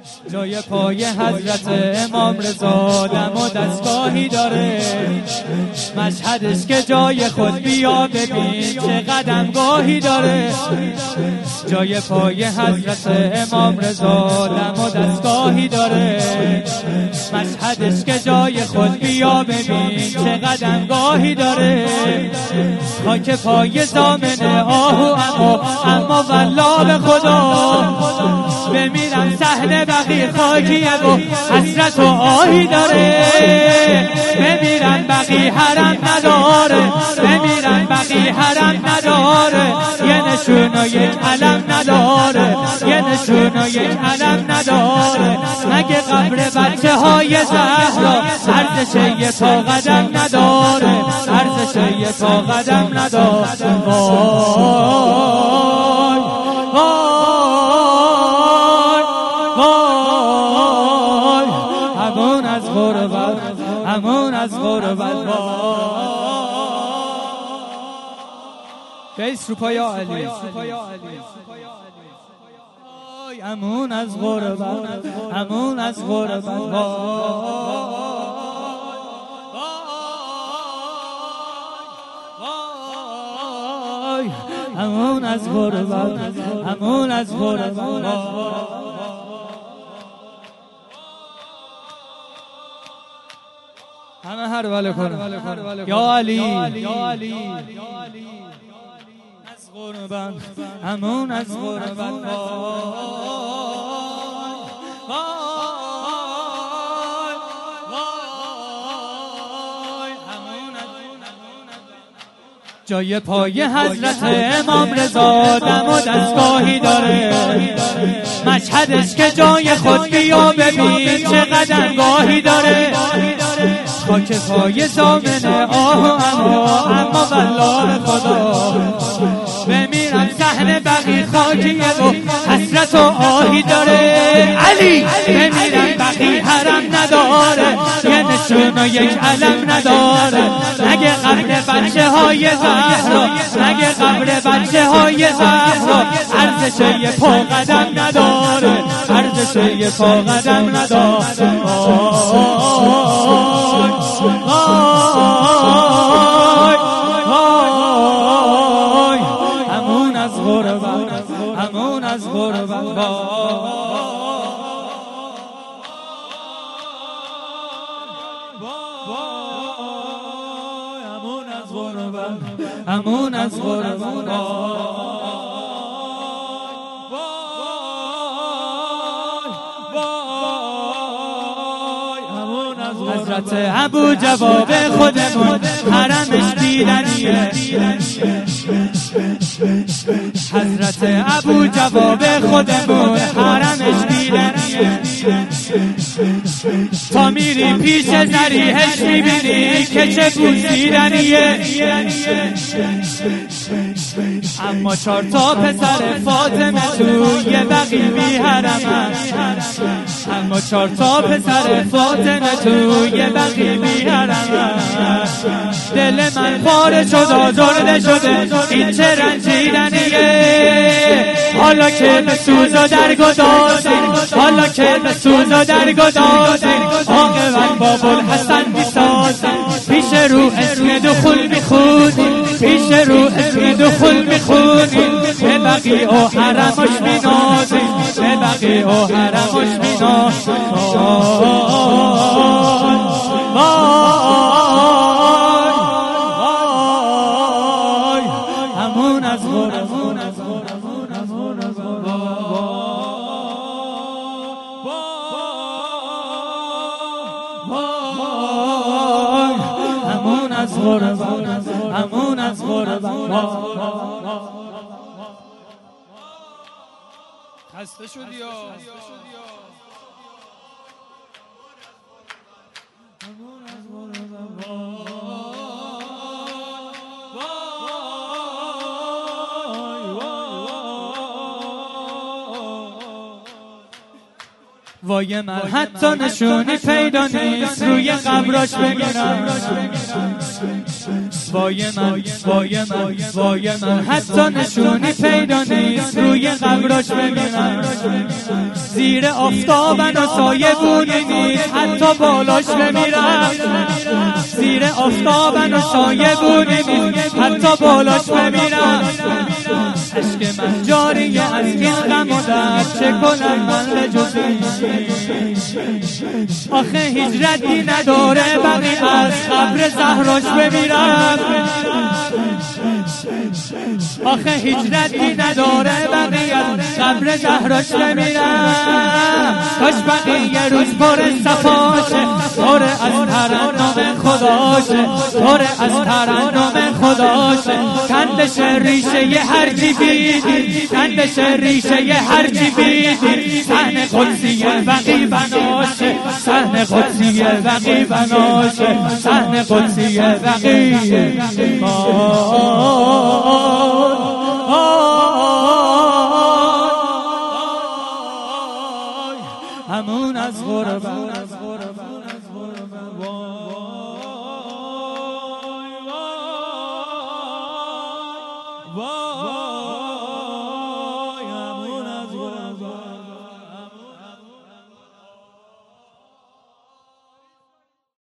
جای پای حضرت امام رضا دم و دستگاهی داره، مشهدش که جای خود بیا ببین چه قدمگاهی داره. جای پای حضرت امام رضا دم و دستگاهی داره، مشهدش که جای خود بیا ببین چه قدمگاهی داره. خاک پای زامن آهو اما والله به خدا بمیرم صحن بقی خاکیه و حسرت و آهی داره. بمیرم بقی حرم نداره، بمیرم بقی حرم نداره، یه نشون و یک علم نداره، یه نشون و یک علم نداره. مگه قبر بچه های زهرا ارزش یه پا قدم نداره، ارزش یه پا قدم نداره. همون از غربت، همون از غربت. بیس رو پای علی، همون از غربت، همون از غربت. همون از غربت، همون از غربت. همه هر وله کنه یا علی، یا علی از غربت، همون از غربت. جای پای حضرت امام رضا دم و دستگاهی داره، مشهدش که جای خود بیا ببین چه قدمگاهی داره. خاک پای زامن آه اما والله خدا بمیرم صحن بقی خاکیه و حسرت و آهی داره. علی بمیرم بقی حرم نداره، یه نشون و یک علم نداره. مگه قبر بچه های زهرا، مگه قبر بچه های زهرا ارزش یه پا قدم نداره، ارزش یه پا قدم نداره. همون از غربت، همون از غربت. همون از غربت. حضرت ابو جواب خودمون حرمش دیدنیه، حضرت ابو جواب خودمون حرمش دیدنیه. تا میری پیش ذریحش میبینی که چه بوسیدنیه. اما 4 تا پسر فاطمه توی بقی بی حرمن، اما 4 تا پسر فاطمه توی بقی بی حرمن. دل من پاره شد آزرده شده این چه رنجیدنیه. حالا که به سوز و درگدازیم، حالا که به سوز و درگدازیم، عاقبت با بوالحسن میسازیم. پیش رو اسم دخول میخونیم، پیش رو اسم دخول میخونیم. به بقیع و حرمش مینازیم، به بقیع و حرمش مینازیم. همون از غربت، همون از غربت. همون از غربت، همون از غربت. خسته شدی یا همون از غربت. وای من حتی نشونی پیدا نیست روی قبراش بگیرم. وای من، وای من، وای من حتی نشونی پیدا نیست روی قبراش بگیرم. زیر آفتابن و سایه بونی نیست حتی بالاش بمیرم. زیر آفتابن و سایه بونی نیست حتی بالاش بمیرم. عشق من جاریه از این غم و درد، چه کنم من به جز آخه هجرتی نداره بقی از قبر زهراش بمیرم. آخه هجرتی نداره بقی از قبر زهراش بمیرم. کاش بقی یه روز پر صفاشه، پر از ترنم خداشه، پر از ترنم خداشه. کندش ریشه یه هرچی بیدی، کندش ریشه یه هرچی بیدی. صحن قدسی بقی بناشه، صحن قدسی بقی بناشه، صحن قدسی بقی. همون از غربت وای